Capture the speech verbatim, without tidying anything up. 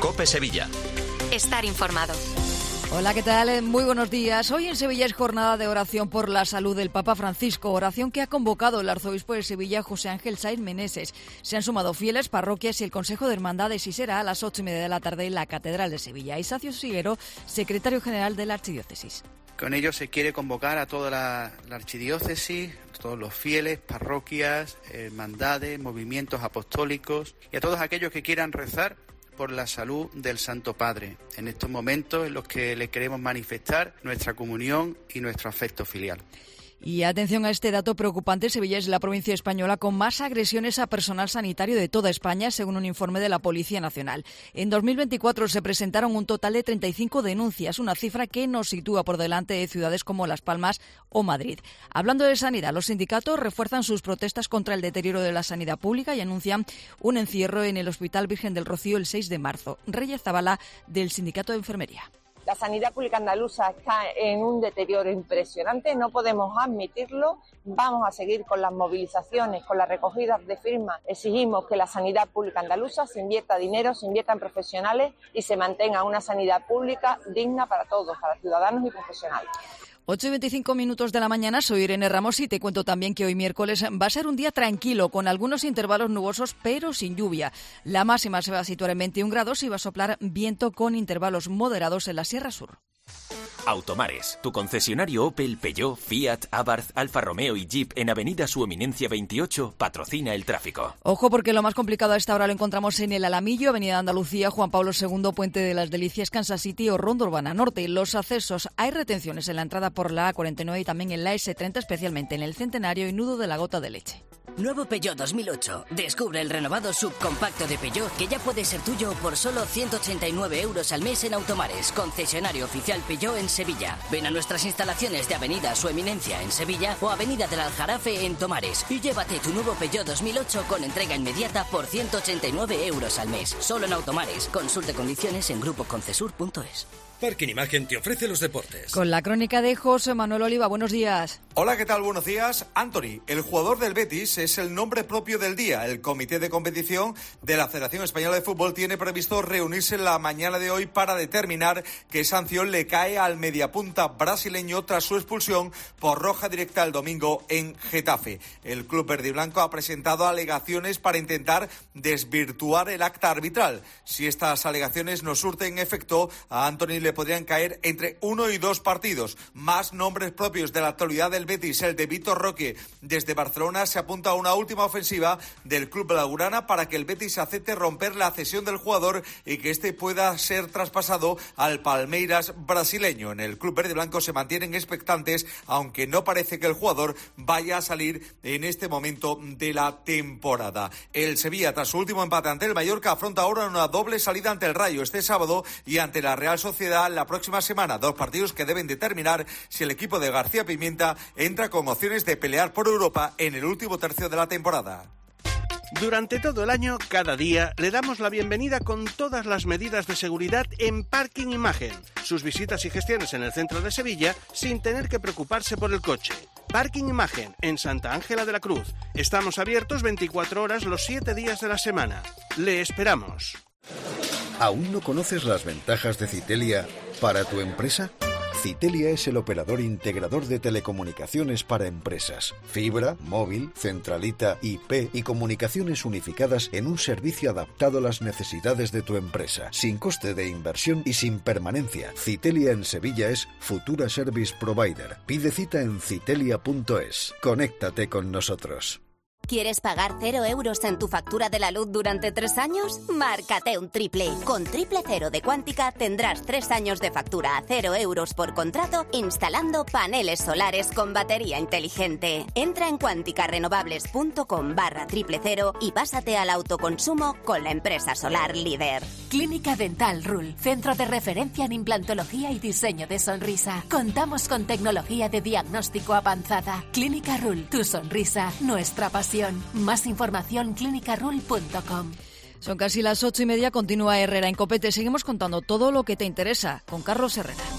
COPE Sevilla. Estar informado. Hola, ¿qué tal? Muy buenos días. Hoy en Sevilla es jornada de oración por la salud del Papa Francisco, oración que ha convocado el arzobispo de Sevilla, José Ángel Sáenz Meneses. Se han sumado fieles, parroquias y el Consejo de Hermandades y será a las ocho y media de la tarde en la Catedral de Sevilla. Isacio Siguero, secretario general de la Archidiócesis. Con ello se quiere convocar a toda la, la archidiócesis, a todos los fieles, parroquias, hermandades, movimientos apostólicos y a todos aquellos que quieran rezar por la salud del Santo Padre, en estos momentos en los que le queremos manifestar nuestra comunión y nuestro afecto filial. Y atención a este dato preocupante, Sevilla es la provincia española con más agresiones a personal sanitario de toda España, según un informe de la Policía Nacional. En dos mil veinticuatro se presentaron un total de treinta y cinco denuncias, una cifra que nos sitúa por delante de ciudades como Las Palmas o Madrid. Hablando de sanidad, los sindicatos refuerzan sus protestas contra el deterioro de la sanidad pública y anuncian un encierro en el Hospital Virgen del Rocío el seis de marzo. Reyes Zabala, del Sindicato de Enfermería. La sanidad pública andaluza está en un deterioro impresionante, no podemos admitirlo. Vamos a seguir con las movilizaciones, con las recogidas de firmas. Exigimos que la sanidad pública andaluza se invierta dinero, se invierta en profesionales y se mantenga una sanidad pública digna para todos, para ciudadanos y profesionales. ocho y veinticinco minutos de la mañana, soy Irene Ramos y te cuento también que hoy miércoles va a ser un día tranquilo, con algunos intervalos nubosos, pero sin lluvia. La máxima se va a situar en veintiún grados y va a soplar viento con intervalos moderados en la Sierra Sur. Automares, tu concesionario Opel, Peugeot, Fiat, Abarth, Alfa Romeo y Jeep en Avenida Su Eminencia veintiocho patrocina el tráfico. Ojo, porque lo más complicado a esta hora lo encontramos en el Alamillo, Avenida Andalucía, Juan Pablo segundo, Puente de las Delicias, Kansas City o Ronda Urbana Norte. Los accesos, hay retenciones en la entrada por la A cuarenta y nueve y también en la ese treinta, especialmente en el Centenario y Nudo de la Gota de Leche. Nuevo Peugeot dos mil ocho. Descubre el renovado subcompacto de Peugeot que ya puede ser tuyo por solo ciento ochenta y nueve euros al mes en Automares, concesionario oficial Peugeot en Sevilla. Ven a nuestras instalaciones de Avenida Su Eminencia en Sevilla o Avenida del Aljarafe en Tomares y llévate tu nuevo Peugeot dos mil ocho con entrega inmediata por ciento ochenta y nueve euros al mes. Solo en Automares. Consulte condiciones en grupo concesur punto es. Parking Imagen te ofrece los deportes. Con la crónica de José Manuel Oliva, buenos días. Hola, ¿qué tal? Buenos días. Anthony, el jugador del Betis, es el nombre propio del día. El comité de competición de la Federación Española de Fútbol tiene previsto reunirse la mañana de hoy para determinar qué sanción le cae al mediapunta brasileño tras su expulsión por roja directa el domingo en Getafe. El club verde y blanco ha presentado alegaciones para intentar desvirtuar el acta arbitral. Si estas alegaciones no surten efecto, a Anthony le podrían caer entre uno y dos partidos. Más nombres propios de la actualidad del Betis, el de Vitor Roque. Desde Barcelona se apunta a una última ofensiva del club blaugrana para que el Betis acepte romper la cesión del jugador y que este pueda ser traspasado al Palmeiras brasileño. En el club verde y blanco se mantienen expectantes, aunque no parece que el jugador vaya a salir en este momento de la temporada. El Sevilla, tras su último empate ante el Mallorca, afronta ahora una doble salida ante el Rayo este sábado y ante la Real Sociedad la próxima semana. Dos partidos que deben determinar si el equipo de García Pimienta entra con opciones de pelear por Europa en el último tercio de la temporada. Durante todo el año, cada día, le damos la bienvenida con todas las medidas de seguridad en Parking Imagen. Sus visitas y gestiones en el centro de Sevilla sin tener que preocuparse por el coche. Parking Imagen, en Santa Ángela de la Cruz. Estamos abiertos veinticuatro horas los siete días de la semana. Le esperamos. ¿Aún no conoces las ventajas de Citelia para tu empresa? Citelia es el operador integrador de telecomunicaciones para empresas. Fibra, móvil, centralita, I P y comunicaciones unificadas en un servicio adaptado a las necesidades de tu empresa, sin coste de inversión y sin permanencia. Citelia en Sevilla es Futura Service Provider. Pide cita en citelia punto es. Conéctate con nosotros. ¿Quieres pagar cero euros en tu factura de la luz durante tres años? Márcate un triple. Con Triple Cero de Cuántica tendrás tres años de factura a cero euros por contrato instalando paneles solares con batería inteligente. Entra en cuánticarenovables.com barra triple cero y pásate al autoconsumo con la empresa solar líder. Clínica Dental Rule, centro de referencia en implantología y diseño de sonrisa. Contamos con tecnología de diagnóstico avanzada. Clínica Rule, tu sonrisa, nuestra pasión. Más información clínica rule punto com. Son casi las ocho y media, continúa Herrera en Copete. Seguimos contando todo lo que te interesa con Carlos Herrera.